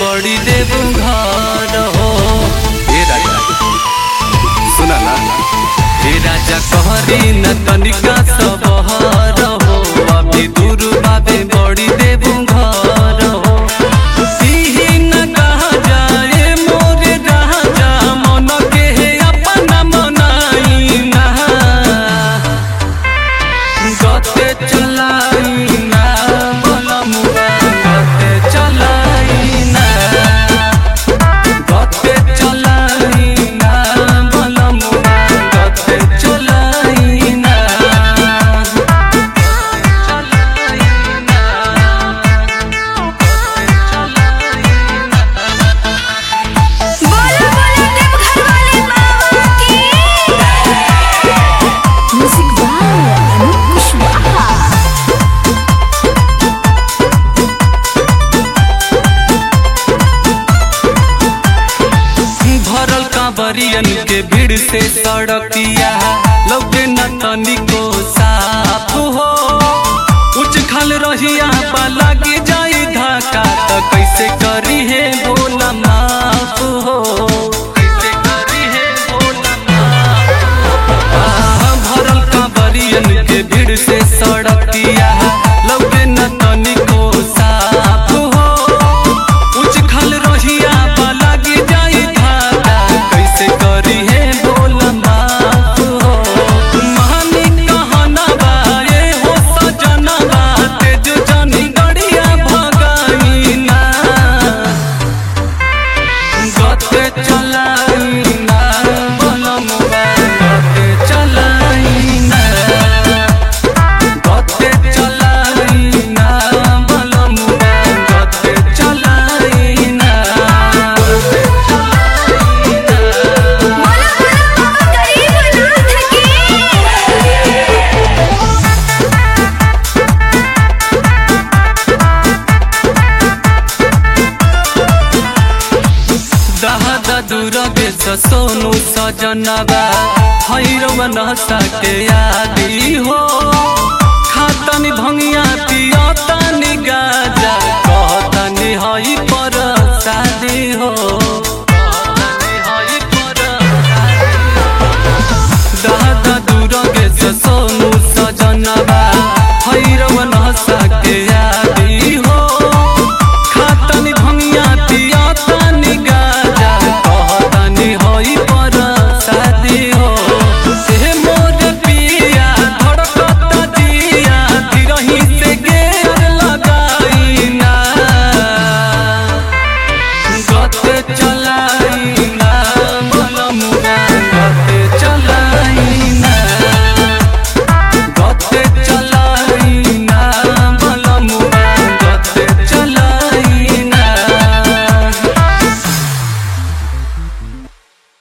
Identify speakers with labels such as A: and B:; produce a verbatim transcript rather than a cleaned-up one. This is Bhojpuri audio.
A: बड़ी देव घर हो। हे राजा सुना ना, हे राजा कहरी न तनिका सबहर हो, अभी दूर बाबे बड़ी देव घर हो। बरियन के भीड़ से सड़किया लौके न तनिको साफ हो। उच खाल रहिया पा लगी जाई धक्का त कैसे करी है भोला माफ हो, कैसे करी है भोला माफ। भरल का बरियन के भीड़ से सड़किया लौके न तनिको साफ हो। उच खाल रहिया पा लगी जाई करी है बोला माफ हो। महानी कहना बाए हो सजना बाते जो जानी गड़िया भगाई ना, गते चलाई ना बलम गते चलाई ना, गते चलाई ना बलम गते चलाई ना। सोनू सजनवा हैरवा नशा के आदि हो। खातनी भंगिया पियतनी गाजा कहतनी हई पर